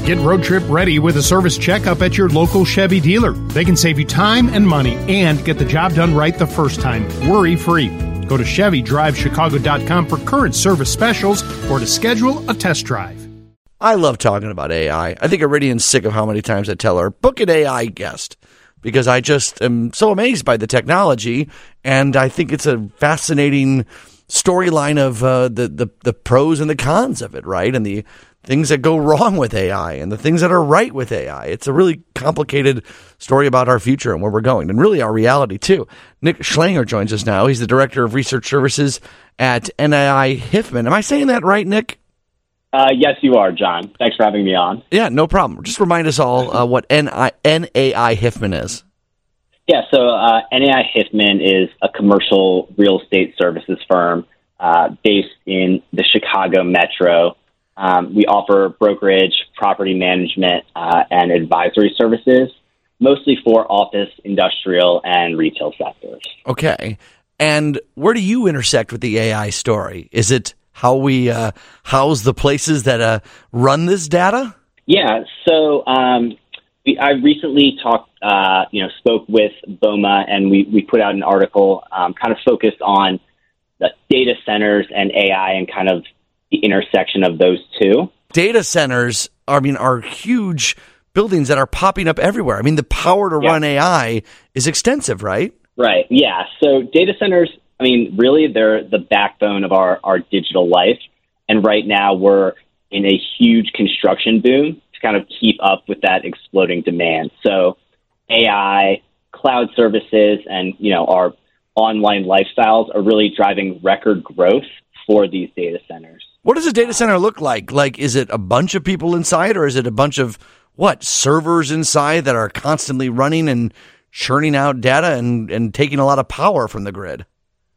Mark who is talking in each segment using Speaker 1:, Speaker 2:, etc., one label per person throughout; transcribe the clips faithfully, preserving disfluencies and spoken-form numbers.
Speaker 1: Get road trip ready with a service checkup at your local Chevy dealer. They can save you time and money and get the job done right the first time, worry-free. Go to Chevy Drive Chicago dot com for current service specials or to schedule a test drive.
Speaker 2: I love talking about A I. I think Iridian's sick of how many times I tell her, book an A I guest, because I just am so amazed by the technology, and I think it's a fascinating storyline of uh, the, the, the pros and the cons of it, right? And the things that go wrong with A I and the things that are right with A I. It's a really complicated story about our future and where we're going, and really our reality, too. Nick Schlanger joins us now. He's the Director of Research Services at N A I Hifman. Am I saying that right, Nick?
Speaker 3: Uh, yes, you are, John. Thanks for having me on.
Speaker 2: Yeah, no problem. Just remind us all uh, what N A I Hifman is.
Speaker 3: Yeah, so uh, N A I Hifman is a commercial real estate services firm uh, based in the Chicago metro. Um, we offer brokerage, property management, uh, and advisory services, mostly for office, industrial, and retail sectors.
Speaker 2: Okay. And where do you intersect with the A I story? Is it how we uh, house the places that uh, run this data?
Speaker 3: Yeah. So um, we, I recently talked, uh, you know, spoke with BOMA, and we, we put out an article um, kind of focused on the data centers and A I and kind of the intersection of those two.
Speaker 2: Data centers, I mean, are huge buildings that are popping up everywhere. I mean, the power to
Speaker 3: Yeah.
Speaker 2: run A I is extensive, right?
Speaker 3: Right. Yeah. So data centers, I mean, really, they're the backbone of our, our digital life. And right now we're in a huge construction boom to kind of keep up with that exploding demand. So A I, cloud services, and, you know, our online lifestyles are really driving record growth for these data centers.
Speaker 2: What does a data center look like? Like, is it a bunch of people inside, or is it a bunch of, what, servers inside that are constantly running and churning out data and, and taking a lot of power from the grid?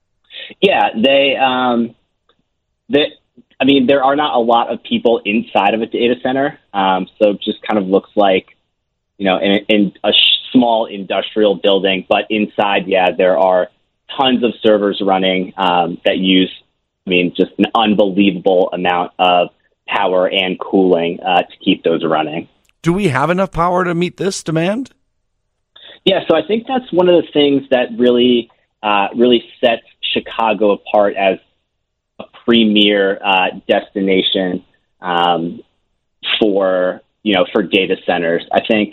Speaker 3: Yeah, they, um, they, I mean, there are not a lot of people inside of a data center. Um, so it just kind of looks like, you know, in, in a sh- small industrial building, but inside, yeah, there are tons of servers running um, that use, I mean, just an unbelievable amount of power and cooling uh, to keep those running.
Speaker 2: Do we have enough power to meet this demand?
Speaker 3: Yeah, so I think that's one of the things that really, uh, really sets Chicago apart as a premier uh, destination um, for, you know, for data centers. I think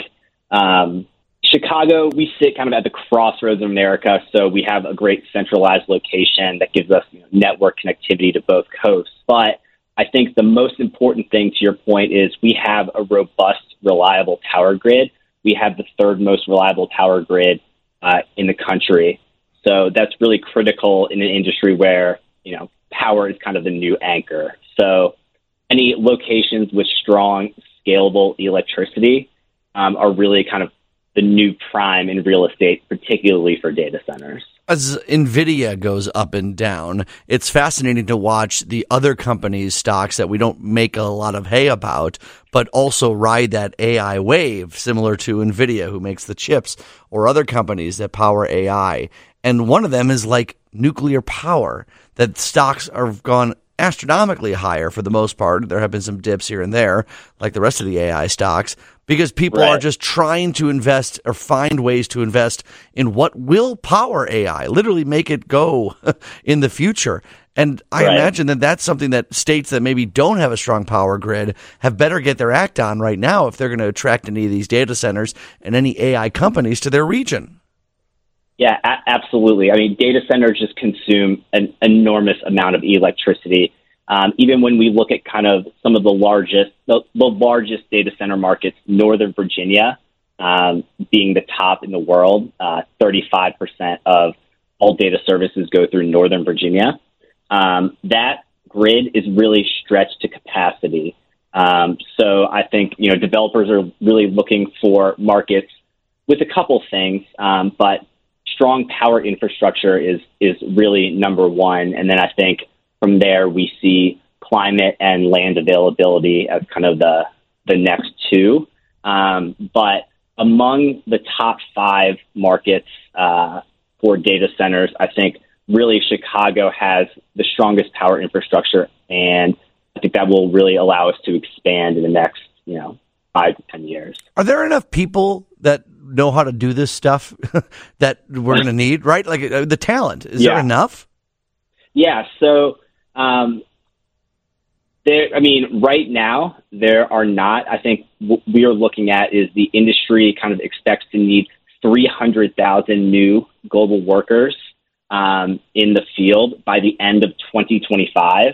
Speaker 3: um, Chicago, we sit kind of at the crossroads of America, so we have a great centralized location that gives us, you know, network connectivity to both coasts. But I think the most important thing, to your point, is we have a robust, reliable power grid. We have the third most reliable power grid uh, in the country. So that's really critical in an industry where, you know, power is kind of the new anchor. So any locations with strong, scalable electricity um, are really kind of the new prime in real estate, particularly for data centers.
Speaker 2: As NVIDIA goes up and down, it's fascinating to watch the other companies' stocks that we don't make a lot of hay about, but also ride that A I wave, similar to NVIDIA, who makes the chips, or other companies that power A I. And one of them is like nuclear power, that stocks have gone astronomically higher for the most part. There have been some dips here and there, like the rest of the A I stocks, because people
Speaker 3: Right.
Speaker 2: are just trying to invest or find ways to invest in what will power A I, literally make it go in the future. And I
Speaker 3: Right.
Speaker 2: imagine that that's something that states that maybe don't have a strong power grid have better get their act on right now if they're going to attract any of these data centers and any A I companies to their region.
Speaker 3: Yeah, a- absolutely. I mean, data centers just consume an enormous amount of electricity. Um, even when we look at kind of some of the largest, the, the largest data center markets, Northern Virginia um, being the top in the world, uh, thirty-five percent of all data services go through Northern Virginia. Um, that grid is really stretched to capacity. Um, so I think, you know, developers are really looking for markets with a couple things, um, but strong power infrastructure is is really number one. And then I think from there we see climate and land availability as kind of the the next two. Um, but among the top five markets uh, for data centers, I think really Chicago has the strongest power infrastructure, and I think that will really allow us to expand in the next, you know, five to ten years.
Speaker 2: Are there enough people that know how to do this stuff that we're going to need, right? Like uh, the talent, is
Speaker 3: yeah.
Speaker 2: there enough?
Speaker 3: Yeah. So, um, there, I mean, right now there are not. I think what we are looking at is the industry kind of expects to need three hundred thousand new global workers um, in the field by the end of twenty twenty-five.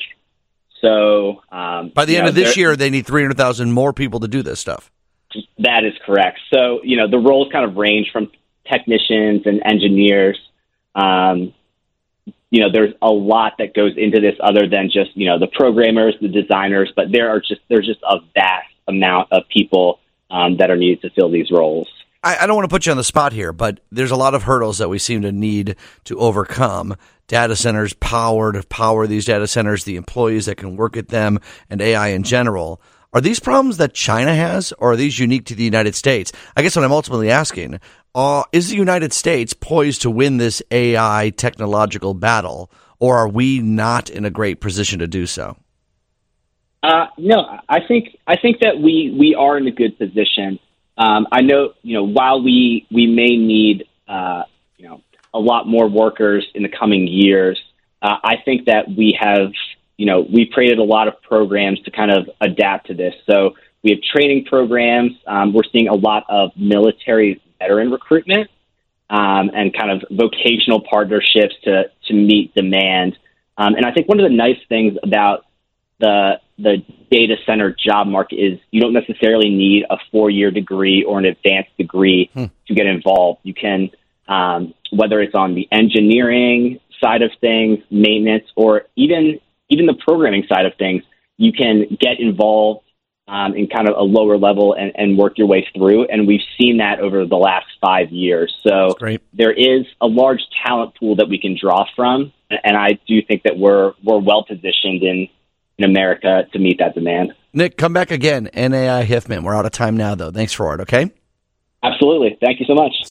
Speaker 3: So um,
Speaker 2: by the end
Speaker 3: know,
Speaker 2: of this
Speaker 3: there,
Speaker 2: year, they need three hundred thousand more people to do this stuff.
Speaker 3: That is correct. So, you know, the roles kind of range from technicians and engineers. Um, you know, there's a lot that goes into this other than just, you know, the programmers, the designers, but there are just, there's just a vast amount of people um, that are needed to fill these roles.
Speaker 2: I, I don't want to put you on the spot here, but there's a lot of hurdles that we seem to need to overcome. Data centers, power to power these data centers, the employees that can work at them, and A I in general. Are these problems that China has, or are these unique to the United States? I guess what I'm ultimately asking, uh, is the United States poised to win this A I technological battle, or are we not in a great position to do so?
Speaker 3: Uh, no, I think I think that we, we are in a good position. Um, I know, you know, while we we may need, uh, you know, a lot more workers in the coming years, uh, I think that we have, you know, we've created a lot of programs to kind of adapt to this. So we have training programs. Um, we're seeing a lot of military veteran recruitment um, and kind of vocational partnerships to to meet demand. Um, and I think one of the nice things about the the data center job market is you don't necessarily need a four-year degree or an advanced degree hmm. to get involved. You can, um, whether it's on the engineering side of things, maintenance, or even even the programming side of things, you can get involved um, in kind of a lower level and, and work your way through. And we've seen that over the last five years. So there is a large talent pool that we can draw from. And I do think that we're we're well positioned in in America to meet that demand.
Speaker 2: Nick, come back again. N A I Hiffman. We're out of time now, though. Thanks for it, okay?
Speaker 3: Absolutely. Thank you so much.